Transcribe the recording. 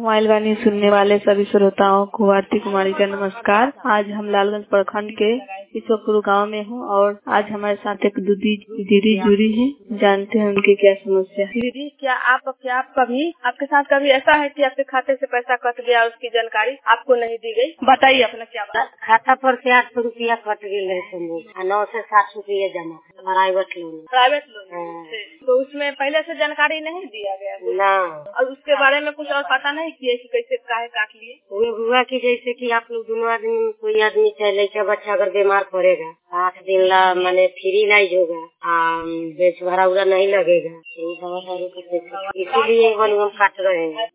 Mobile वाणी सुनने वाले सभी श्रोताओं को आरती कुमारी का नमस्कार। आज हम लालगंज प्रखंड के ईश्वरपुर गांव में हूं और आज हमारे साथ एक दीदी जुड़ी है। जानते हैं उनकी क्या समस्या है। दीदी, क्या आपके साथ कभी ऐसा है कि आपके खाते से पैसा कट गया, उसकी जानकारी आपको नहीं दी गई? बताइए अपना क्या बात। खाता पर से 800 रुपया कट गया, 9 से 7 रुपया जमा प्राइवेट लोन। तो उसमें पहले से जानकारी नहीं दिया गया ना, और उसके बारे में कुछ और पता नहीं किए कि कैसे काहे काट लिए? हुआ कि जैसे कि आप लोग दोनों आदमी, कोई आदमी चाहे लड़का बच्चा अगर बीमार पड़ेगा 8 दिन ला माने फ्री इलाज होगा, बेच भरा नहीं लगेगा, इसीलिए हम काट रहे हैं।